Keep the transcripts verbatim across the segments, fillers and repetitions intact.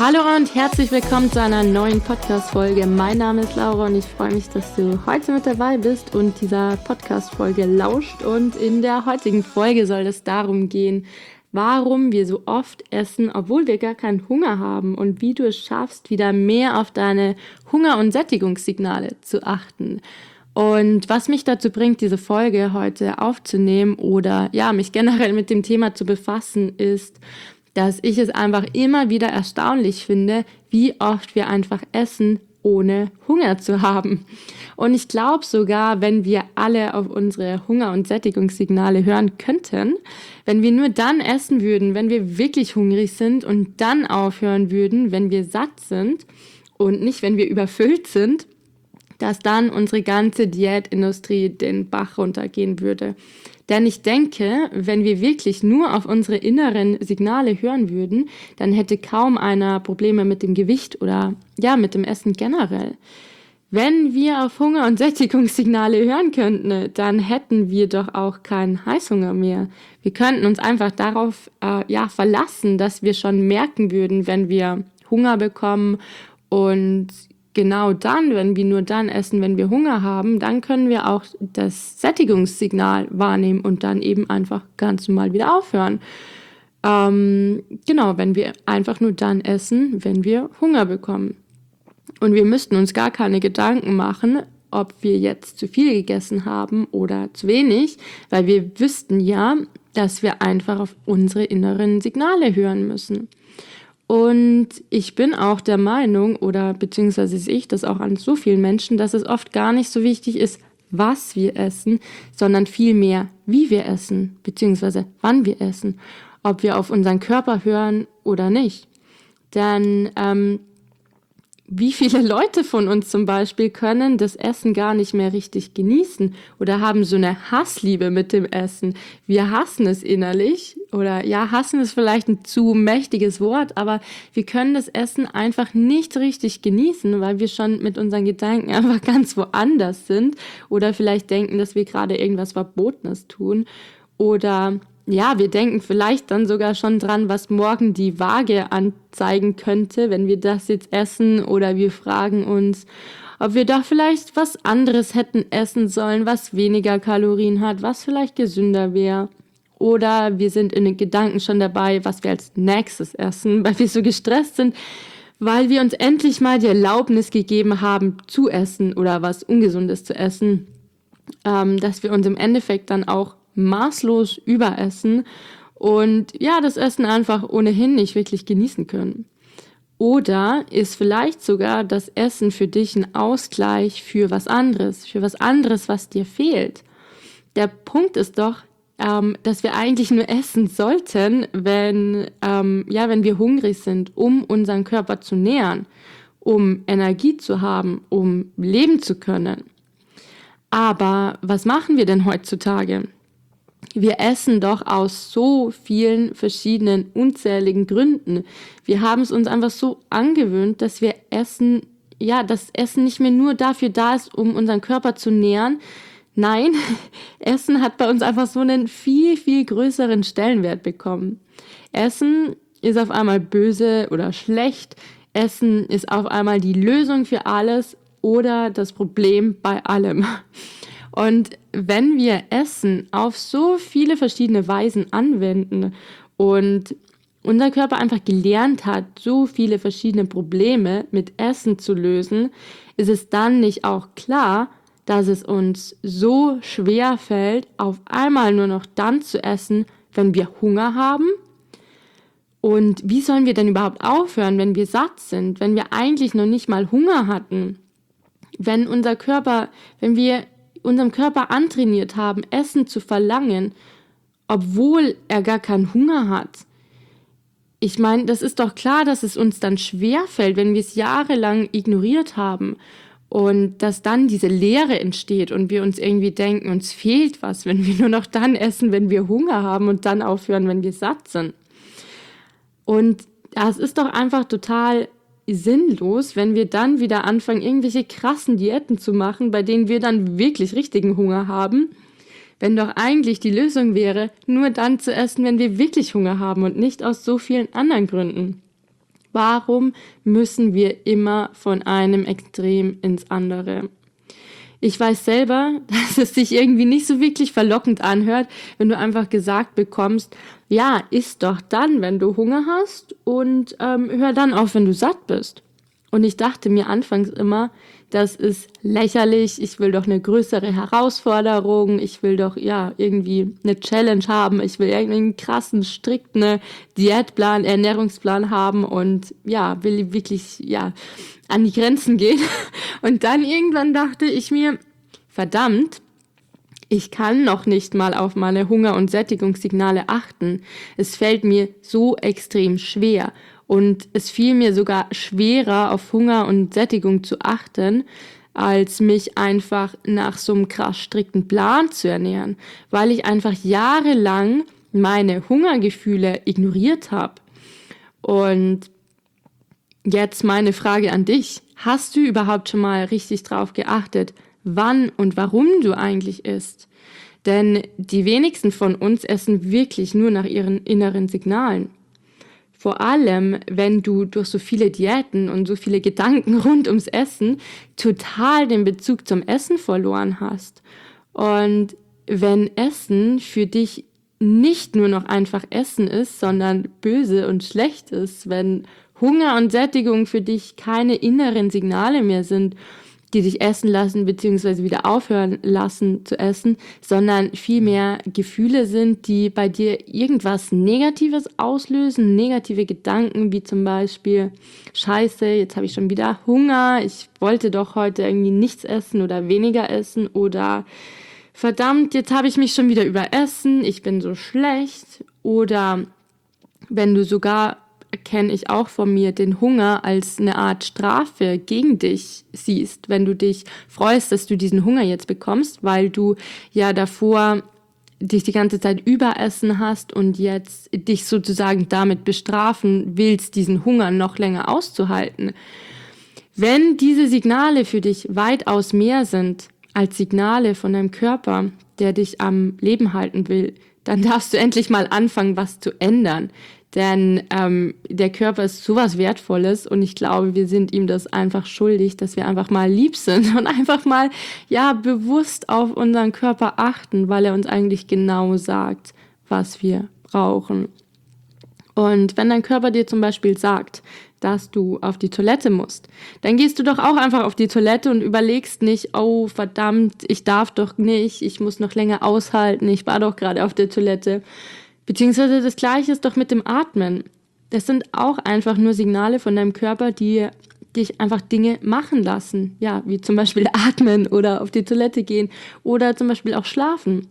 Hallo und herzlich willkommen zu einer neuen Podcast-Folge. Mein Name ist Laura und ich freue mich, dass du heute mit dabei bist und dieser Podcast-Folge lauscht. Und in der heutigen Folge soll es darum gehen, warum wir so oft essen, obwohl wir gar keinen Hunger haben und wie du es schaffst, wieder mehr auf deine Hunger- und Sättigungssignale zu achten. Und was mich dazu bringt, diese Folge heute aufzunehmen oder ja, mich generell mit dem Thema zu befassen, ist, dass ich es einfach immer wieder erstaunlich finde, wie oft wir einfach essen, ohne Hunger zu haben. Und ich glaube sogar, wenn wir alle auf unsere Hunger- und Sättigungssignale hören könnten, wenn wir nur dann essen würden, wenn wir wirklich hungrig sind und dann aufhören würden, wenn wir satt sind und nicht, wenn wir überfüllt sind, dass dann unsere ganze Diätindustrie den Bach runtergehen würde. Denn ich denke, wenn wir wirklich nur auf unsere inneren Signale hören würden, dann hätte kaum einer Probleme mit dem Gewicht oder ja, mit dem Essen generell. Wenn wir auf Hunger- und Sättigungssignale hören könnten, dann hätten wir doch auch keinen Heißhunger mehr. Wir könnten uns einfach darauf äh, ja, verlassen, dass wir schon merken würden, wenn wir Hunger bekommen. Und genau dann, wenn wir nur dann essen, wenn wir Hunger haben, dann können wir auch das Sättigungssignal wahrnehmen und dann eben einfach ganz normal wieder aufhören. Ähm, genau, wenn wir einfach nur dann essen, wenn wir Hunger bekommen. Und wir müssten uns gar keine Gedanken machen, ob wir jetzt zu viel gegessen haben oder zu wenig, weil wir wüssten ja, dass wir einfach auf unsere inneren Signale hören müssen. Und ich bin auch der Meinung, oder beziehungsweise sehe ich das auch an so vielen Menschen, dass es oft gar nicht so wichtig ist, was wir essen, sondern vielmehr, wie wir essen, beziehungsweise wann wir essen, ob wir auf unseren Körper hören oder nicht. Denn ähm, wie viele Leute von uns zum Beispiel können das Essen gar nicht mehr richtig genießen oder haben so eine Hassliebe mit dem Essen. Wir hassen es innerlich oder ja, hassen ist vielleicht ein zu mächtiges Wort, aber wir können das Essen einfach nicht richtig genießen, weil wir schon mit unseren Gedanken einfach ganz woanders sind oder vielleicht denken, dass wir gerade irgendwas Verbotenes tun oder ja, wir denken vielleicht dann sogar schon dran, was morgen die Waage anzeigen könnte, wenn wir das jetzt essen. Oder wir fragen uns, ob wir doch vielleicht was anderes hätten essen sollen, was weniger Kalorien hat, was vielleicht gesünder wäre. Oder wir sind in den Gedanken schon dabei, was wir als nächstes essen, weil wir so gestresst sind, weil wir uns endlich mal die Erlaubnis gegeben haben, zu essen oder was Ungesundes zu essen, ähm, dass wir uns im Endeffekt dann auch maßlos überessen und ja, das Essen einfach ohnehin nicht wirklich genießen können. Oder ist vielleicht sogar das Essen für dich ein Ausgleich für was anderes, für was anderes, was dir fehlt. Der Punkt ist doch, ähm, dass wir eigentlich nur essen sollten, wenn, ähm, ja, wenn wir hungrig sind, um unseren Körper zu nähren, um Energie zu haben, um leben zu können. Aber was machen wir denn heutzutage? Wir essen doch aus so vielen verschiedenen, unzähligen Gründen. Wir haben es uns einfach so angewöhnt, dass wir Essen, ja, das Essen nicht mehr nur dafür da ist, um unseren Körper zu nähren. Nein, Essen hat bei uns einfach so einen viel, viel größeren Stellenwert bekommen. Essen ist auf einmal böse oder schlecht. Essen ist auf einmal die Lösung für alles oder das Problem bei allem. Und wenn wir Essen auf so viele verschiedene Weisen anwenden und unser Körper einfach gelernt hat, so viele verschiedene Probleme mit Essen zu lösen, ist es dann nicht auch klar, dass es uns so schwer fällt, auf einmal nur noch dann zu essen, wenn wir Hunger haben? Und wie sollen wir denn überhaupt aufhören, wenn wir satt sind, wenn wir eigentlich noch nicht mal Hunger hatten? Wenn unser Körper, wenn wir unserem Körper antrainiert haben, Essen zu verlangen, obwohl er gar keinen Hunger hat. Ich meine, das ist doch klar, dass es uns dann schwerfällt, wenn wir es jahrelang ignoriert haben und dass dann diese Leere entsteht und wir uns irgendwie denken, uns fehlt was, wenn wir nur noch dann essen, wenn wir Hunger haben und dann aufhören, wenn wir satt sind. Und das ist doch einfach total sinnlos, wenn wir dann wieder anfangen, irgendwelche krassen Diäten zu machen, bei denen wir dann wirklich richtigen Hunger haben, wenn doch eigentlich die Lösung wäre, nur dann zu essen, wenn wir wirklich Hunger haben und nicht aus so vielen anderen Gründen. Warum müssen wir immer von einem Extrem ins andere? Ich weiß selber, dass es sich irgendwie nicht so wirklich verlockend anhört, wenn du einfach gesagt bekommst, ja, iss doch dann, wenn du Hunger hast und ähm, hör dann auf, wenn du satt bist. Und ich dachte mir anfangs immer, das ist lächerlich, ich will doch eine größere Herausforderung, ich will doch ja irgendwie eine Challenge haben, ich will irgendwie einen krassen, strikten Diätplan, Ernährungsplan haben und ja, will wirklich ja an die Grenzen gehen. Und dann irgendwann dachte ich mir, verdammt, ich kann noch nicht mal auf meine Hunger- und Sättigungssignale achten. Es fällt mir so extrem schwer. Und es fiel mir sogar schwerer, auf Hunger und Sättigung zu achten, als mich einfach nach so einem krass strikten Plan zu ernähren, weil ich einfach jahrelang meine Hungergefühle ignoriert habe. Und jetzt meine Frage an dich. Hast du überhaupt schon mal richtig drauf geachtet, wann und warum du eigentlich isst? Denn die wenigsten von uns essen wirklich nur nach ihren inneren Signalen. Vor allem, wenn du durch so viele Diäten und so viele Gedanken rund ums Essen total den Bezug zum Essen verloren hast. Und wenn Essen für dich nicht nur noch einfach Essen ist, sondern böse und schlecht ist, wenn Hunger und Sättigung für dich keine inneren Signale mehr sind, die dich essen lassen bzw. wieder aufhören lassen zu essen, sondern vielmehr Gefühle sind, die bei dir irgendwas Negatives auslösen, negative Gedanken wie zum Beispiel, Scheiße, jetzt habe ich schon wieder Hunger, ich wollte doch heute irgendwie nichts essen oder weniger essen oder verdammt, jetzt habe ich mich schon wieder überessen, ich bin so schlecht oder wenn du sogar kenne ich auch von mir, den Hunger als eine Art Strafe gegen dich siehst, wenn du dich freust, dass du diesen Hunger jetzt bekommst, weil du ja davor dich die ganze Zeit überessen hast und jetzt dich sozusagen damit bestrafen willst, diesen Hunger noch länger auszuhalten. Wenn diese Signale für dich weitaus mehr sind als Signale von deinem Körper, der dich am Leben halten will, dann darfst du endlich mal anfangen, was zu ändern. Denn ähm, der Körper ist sowas Wertvolles und ich glaube, wir sind ihm das einfach schuldig, dass wir einfach mal lieb sind und einfach mal ja bewusst auf unseren Körper achten, weil er uns eigentlich genau sagt, was wir brauchen. Und wenn dein Körper dir zum Beispiel sagt, dass du auf die Toilette musst, dann gehst du doch auch einfach auf die Toilette und überlegst nicht, oh verdammt, ich darf doch nicht, ich muss noch länger aushalten, ich war doch gerade auf der Toilette. Beziehungsweise das Gleiche ist doch mit dem Atmen. Das sind auch einfach nur Signale von deinem Körper, die dich einfach Dinge machen lassen. Ja, wie zum Beispiel atmen oder auf die Toilette gehen oder zum Beispiel auch schlafen.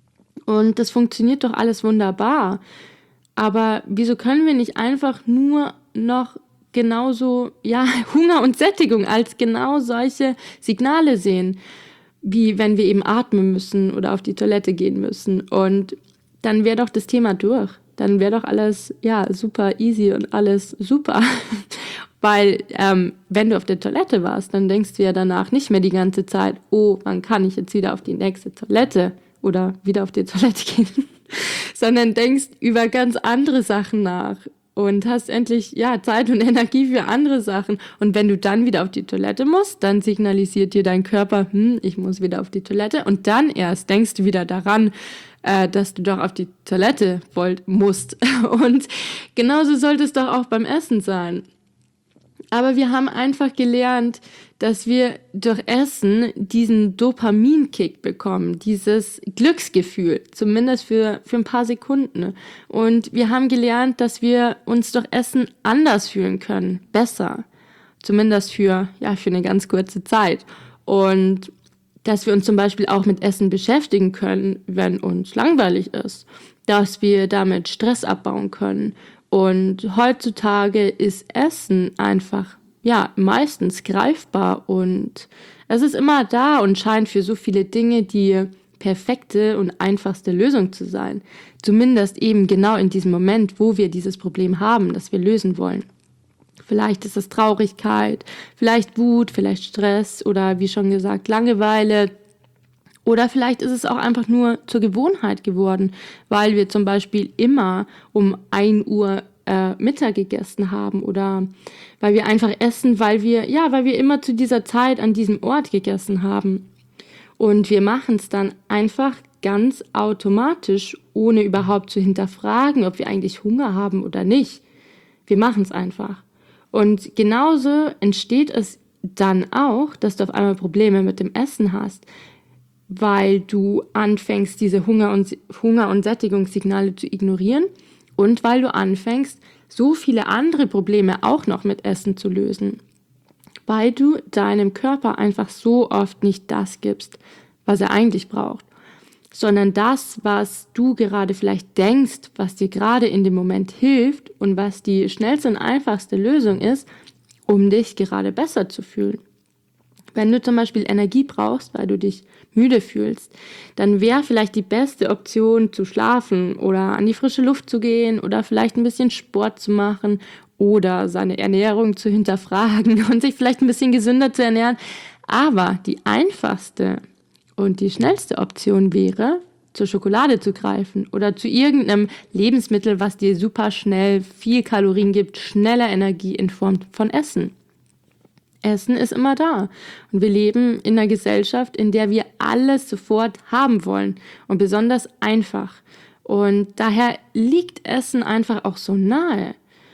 Und das funktioniert doch alles wunderbar. Aber wieso können wir nicht einfach nur noch genauso, ja, Hunger und Sättigung als genau solche Signale sehen, wie wenn wir eben atmen müssen oder auf die Toilette gehen müssen und dann wäre doch das Thema durch. Dann wäre doch alles, ja, super easy und alles super. Weil, ähm, wenn du auf der Toilette warst, dann denkst du ja danach nicht mehr die ganze Zeit, oh, wann kann ich jetzt wieder auf die nächste Toilette oder wieder auf die Toilette gehen? Sondern denkst über ganz andere Sachen nach und hast endlich, ja, Zeit und Energie für andere Sachen. Und wenn du dann wieder auf die Toilette musst, dann signalisiert dir dein Körper, hm, ich muss wieder auf die Toilette. Und dann erst denkst du wieder daran, äh, dass du doch auf die Toilette wollt, musst. Und genauso sollte es doch auch beim Essen sein. Aber wir haben einfach gelernt, dass wir durch Essen diesen Dopaminkick bekommen, dieses Glücksgefühl, zumindest für, für ein paar Sekunden. Und wir haben gelernt, dass wir uns durch Essen anders fühlen können, besser. Zumindest für, ja, für eine ganz kurze Zeit. Und dass wir uns zum Beispiel auch mit Essen beschäftigen können, wenn uns langweilig ist. Dass wir damit Stress abbauen können. Und heutzutage ist Essen einfach, ja, meistens greifbar und es ist immer da und scheint für so viele Dinge die perfekte und einfachste Lösung zu sein. Zumindest eben genau in diesem Moment, wo wir dieses Problem haben, das wir lösen wollen. Vielleicht ist es Traurigkeit, vielleicht Wut, vielleicht Stress oder wie schon gesagt Langeweile. Oder vielleicht ist es auch einfach nur zur Gewohnheit geworden, weil wir zum Beispiel immer um ein Uhr äh, Mittag gegessen haben oder weil wir einfach essen, weil wir, ja, weil wir immer zu dieser Zeit an diesem Ort gegessen haben. Und wir machen es dann einfach ganz automatisch, ohne überhaupt zu hinterfragen, ob wir eigentlich Hunger haben oder nicht. Wir machen es einfach. Und genauso entsteht es dann auch, dass du auf einmal Probleme mit dem Essen hast, weil du anfängst, diese Hunger- und, Hunger- und Sättigungssignale zu ignorieren und weil du anfängst, so viele andere Probleme auch noch mit Essen zu lösen, weil du deinem Körper einfach so oft nicht das gibst, was er eigentlich braucht, sondern das, was du gerade vielleicht denkst, was dir gerade in dem Moment hilft und was die schnellste und einfachste Lösung ist, um dich gerade besser zu fühlen. Wenn du zum Beispiel Energie brauchst, weil du dich müde fühlst, dann wäre vielleicht die beste Option zu schlafen oder an die frische Luft zu gehen oder vielleicht ein bisschen Sport zu machen oder seine Ernährung zu hinterfragen und sich vielleicht ein bisschen gesünder zu ernähren. Aber die einfachste und die schnellste Option wäre, zur Schokolade zu greifen oder zu irgendeinem Lebensmittel, was dir super schnell viel Kalorien gibt, schneller Energie in Form von Essen. Essen ist immer da und wir leben in einer Gesellschaft, in der wir alles sofort haben wollen und besonders einfach. Und daher liegt Essen einfach auch so nahe.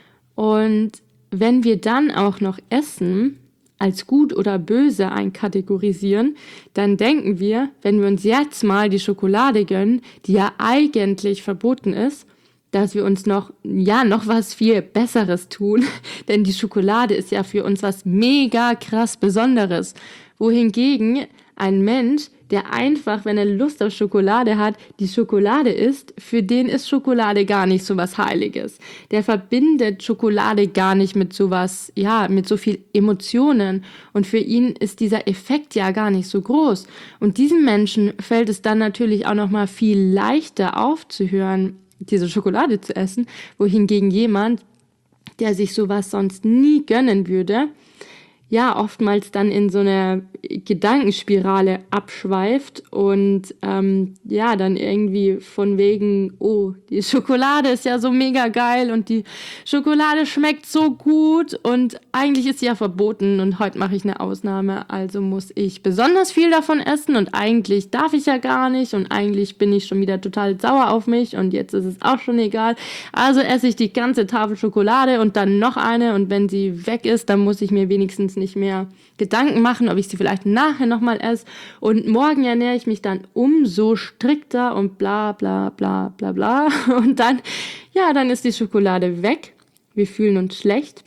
Und wenn wir dann auch noch Essen als gut oder böse einkategorisieren, dann denken wir, wenn wir uns jetzt mal die Schokolade gönnen, die ja eigentlich verboten ist, dass wir uns noch, ja, noch was viel Besseres tun, denn die Schokolade ist ja für uns was mega krass Besonderes, wohingegen ein Mensch, der einfach, wenn er Lust auf Schokolade hat, die Schokolade isst, für den ist Schokolade gar nicht so was Heiliges. Der verbindet Schokolade gar nicht mit sowas, ja, mit so viel Emotionen und für ihn ist dieser Effekt ja gar nicht so groß. Und diesem Menschen fällt es dann natürlich auch nochmal viel leichter aufzuhören, diese Schokolade zu essen, wohingegen jemand, der sich sowas sonst nie gönnen würde, ja, oftmals dann in so eine Gedankenspirale abschweift und ähm, ja, dann irgendwie von wegen, oh, die Schokolade ist ja so mega geil und die Schokolade schmeckt so gut und eigentlich ist sie ja verboten und heute mache ich eine Ausnahme, also muss ich besonders viel davon essen und eigentlich darf ich ja gar nicht und eigentlich bin ich schon wieder total sauer auf mich und jetzt ist es auch schon egal, also esse ich die ganze Tafel Schokolade und dann noch eine und wenn sie weg ist, dann muss ich mir wenigstens nicht mehr Gedanken machen, ob ich sie vielleicht nachher nochmal esse und morgen ernähre ich mich dann umso strikter und bla bla bla bla bla und dann, ja, dann ist die Schokolade weg, wir fühlen uns schlecht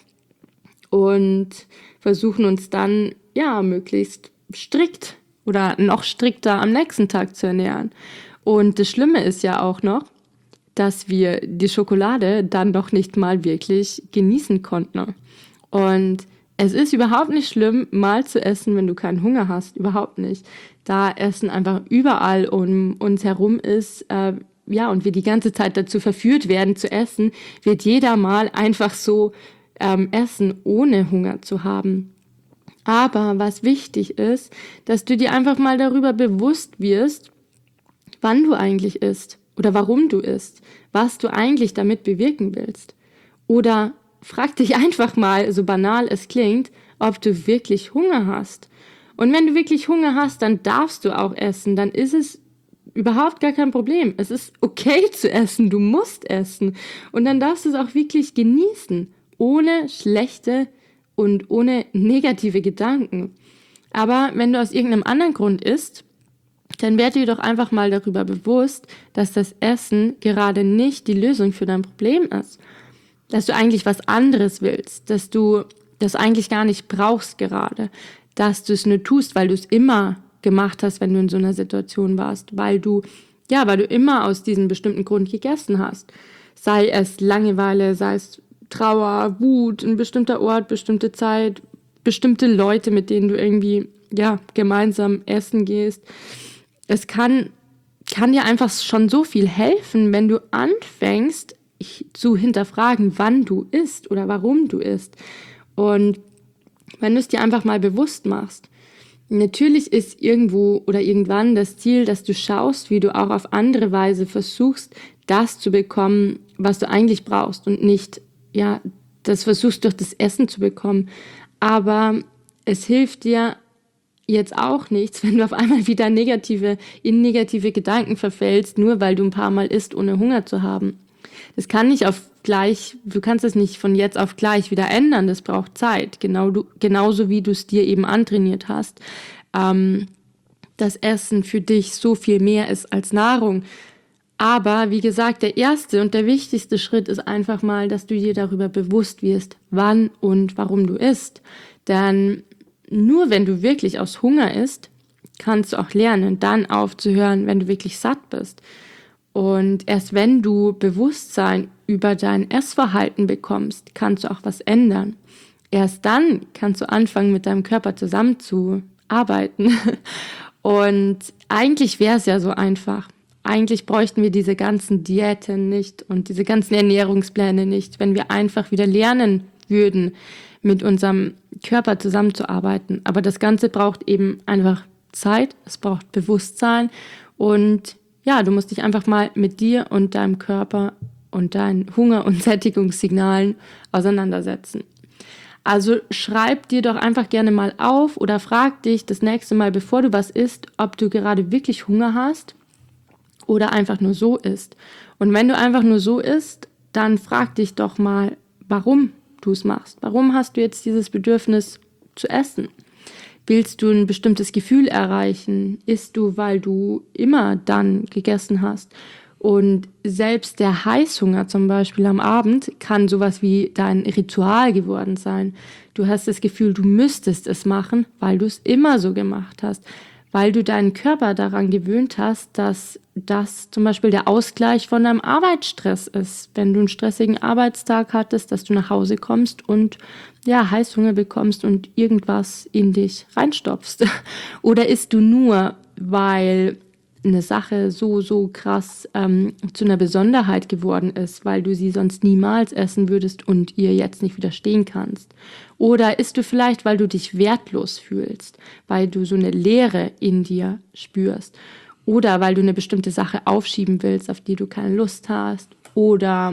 und versuchen uns dann, ja, möglichst strikt oder noch strikter am nächsten Tag zu ernähren. Und das Schlimme ist ja auch noch, dass wir die Schokolade dann doch nicht mal wirklich genießen konnten. Und es ist überhaupt nicht schlimm, mal zu essen, wenn du keinen Hunger hast. Überhaupt nicht. Da Essen einfach überall um uns herum ist, äh, ja, und wir die ganze Zeit dazu verführt werden zu essen, wird jeder mal einfach so ähm, essen, ohne Hunger zu haben. Aber was wichtig ist, dass du dir einfach mal darüber bewusst wirst, wann du eigentlich isst oder warum du isst, was du eigentlich damit bewirken willst. Oder frag dich einfach mal, so banal es klingt, ob du wirklich Hunger hast. Und wenn du wirklich Hunger hast, dann darfst du auch essen. Dann ist es überhaupt gar kein Problem. Es ist okay zu essen, du musst essen. Und dann darfst du es auch wirklich genießen, ohne schlechte und ohne negative Gedanken. Aber wenn du aus irgendeinem anderen Grund isst, dann werd dir doch einfach mal darüber bewusst, dass das Essen gerade nicht die Lösung für dein Problem ist. Dass du eigentlich was anderes willst, dass du das eigentlich gar nicht brauchst gerade, dass du es nur tust, weil du es immer gemacht hast, wenn du in so einer Situation warst, weil du, ja, weil du immer aus diesem bestimmten Grund gegessen hast. Sei es Langeweile, sei es Trauer, Wut, ein bestimmter Ort, bestimmte Zeit, bestimmte Leute, mit denen du irgendwie, ja, gemeinsam essen gehst. Es kann, kann dir einfach schon so viel helfen, wenn du anfängst, zu hinterfragen, wann du isst oder warum du isst. Und wenn du es dir einfach mal bewusst machst. Natürlich ist irgendwo oder irgendwann das Ziel, dass du schaust, wie du auch auf andere Weise versuchst, das zu bekommen, was du eigentlich brauchst und nicht ja, das versuchst durch das Essen zu bekommen. Aber es hilft dir jetzt auch nichts, wenn du auf einmal wieder negative, in negative Gedanken verfällst, nur weil du ein paar Mal isst, ohne Hunger zu haben. Das kann nicht auf gleich, du kannst es nicht von jetzt auf gleich wieder ändern, das braucht Zeit, genau du, genauso wie du es dir eben antrainiert hast. Ähm, das Essen für dich so viel mehr ist als Nahrung. Aber wie gesagt, der erste und der wichtigste Schritt ist einfach mal, dass du dir darüber bewusst wirst, wann und warum du isst. Denn nur wenn du wirklich aus Hunger isst, kannst du auch lernen, dann aufzuhören, wenn du wirklich satt bist. Und erst wenn du Bewusstsein über dein Essverhalten bekommst, kannst du auch was ändern. Erst dann kannst du anfangen, mit deinem Körper zusammenzuarbeiten. Und eigentlich wäre es ja so einfach. Eigentlich bräuchten wir diese ganzen Diäten nicht und diese ganzen Ernährungspläne nicht, wenn wir einfach wieder lernen würden, mit unserem Körper zusammenzuarbeiten. Aber das Ganze braucht eben einfach Zeit, es braucht Bewusstsein und ja, du musst dich einfach mal mit dir und deinem Körper und deinen Hunger- und Sättigungssignalen auseinandersetzen. Also schreib dir doch einfach gerne mal auf oder frag dich das nächste Mal, bevor du was isst, ob du gerade wirklich Hunger hast oder einfach nur so isst. Und wenn du einfach nur so isst, dann frag dich doch mal, warum du es machst. Warum hast du jetzt dieses Bedürfnis zu essen? Willst du ein bestimmtes Gefühl erreichen? Isst du, weil du immer dann gegessen hast? Und selbst der Heißhunger zum Beispiel am Abend kann sowas wie dein Ritual geworden sein. Du hast das Gefühl, du müsstest es machen, weil du es immer so gemacht hast. Weil du deinen Körper daran gewöhnt hast, dass das zum Beispiel der Ausgleich von deinem Arbeitsstress ist. Wenn du einen stressigen Arbeitstag hattest, dass du nach Hause kommst und ja, Heißhunger bekommst und irgendwas in dich reinstopfst. Oder isst du nur, weil eine Sache so, so krass ähm, zu einer Besonderheit geworden ist, weil du sie sonst niemals essen würdest und ihr jetzt nicht widerstehen kannst. Oder isst du vielleicht, weil du dich wertlos fühlst, weil du so eine Leere in dir spürst. Oder weil du eine bestimmte Sache aufschieben willst, auf die du keine Lust hast. Oder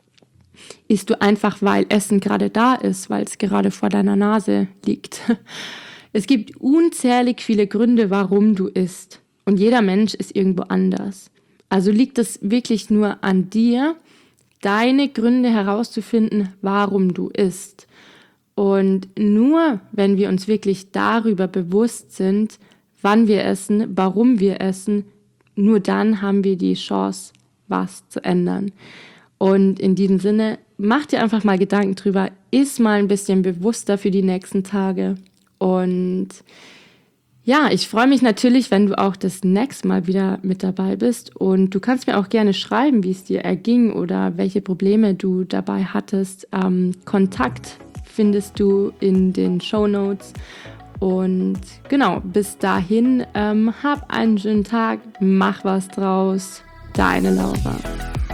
isst du einfach, weil Essen gerade da ist, weil es gerade vor deiner Nase liegt. Es gibt unzählig viele Gründe, warum du isst. Und jeder Mensch ist irgendwo anders. Also liegt es wirklich nur an dir, deine Gründe herauszufinden, warum du isst. Und nur wenn wir uns wirklich darüber bewusst sind, wann wir essen, warum wir essen, nur dann haben wir die Chance, was zu ändern. Und in diesem Sinne, mach dir einfach mal Gedanken drüber, iss mal ein bisschen bewusster für die nächsten Tage. Und ja, ich freue mich natürlich, wenn du auch das nächste Mal wieder mit dabei bist. Und du kannst mir auch gerne schreiben, wie es dir erging oder welche Probleme du dabei hattest. Ähm, Kontakt findest du in den Shownotes. Und genau, bis dahin, ähm, hab einen schönen Tag, mach was draus. Deine Laura.